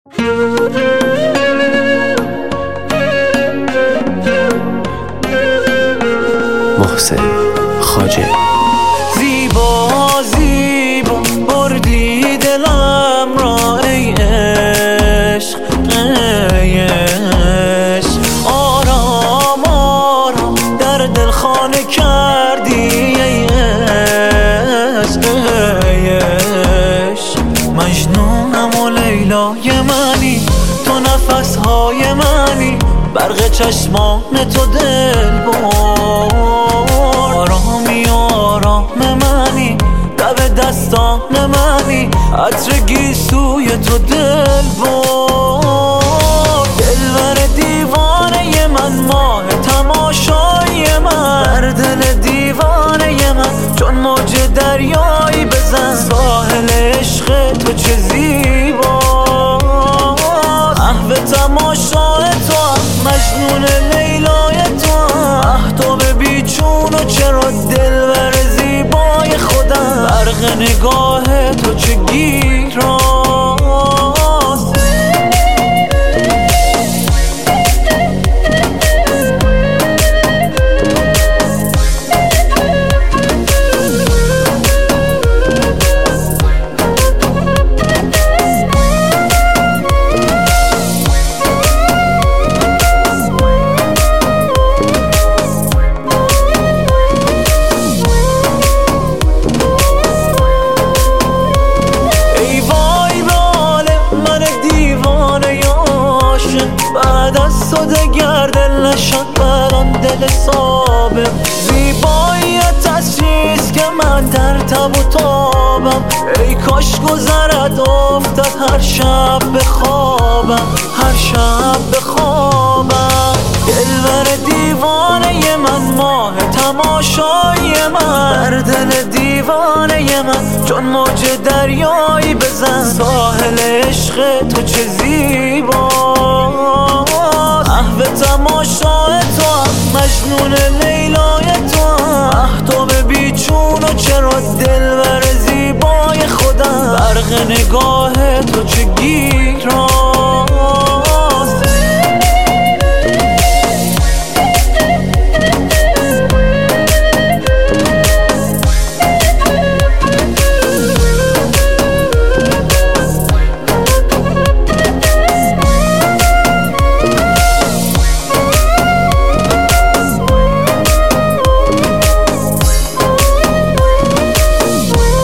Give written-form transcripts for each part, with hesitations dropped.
محسن خواجه. زیبا زیبا بردی دلم را ای عشق، ای عشق. آرام آرام در دل خانه کردی ای عشق، ای عشق. مجنونم و لیلای منی، تو نفسهای منی، برق چشمان تو دل بر. آرامی و آرام منی، لب دستان منی، عطر گیسوی تو دل بر. دلبر دیوانه من، ماه تماشای من، در دل دیوانه من چون موج دریایی بزن. ساحل عشق تو چه زیبا، محو تماشای تو، مجنون لیلای تو، مهتاب بیچون و چرا دلبر زیبای خودم. برق نگاه تو چه گیراست. بعد از تو دگر دل نشد بران دل سابق. زیباییت تشخیص که من در تب و تابم. ای کاش گذرد افتد هر شب به خوابم، هر شب به خوابم. دلبر دیوانه من، ماه تماشای من، در دل دیوانه من چون موج دریایی بزن. ساحل عشق تو چه زیبا، محو تماشای تو، مجنون لیلای تو، مهتاب بیچون و چرا دلبر زیبای خودم. برق نگاه تو چه گیراست.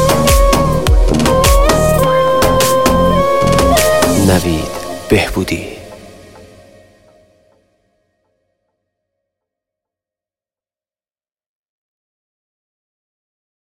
نوید بهبودی.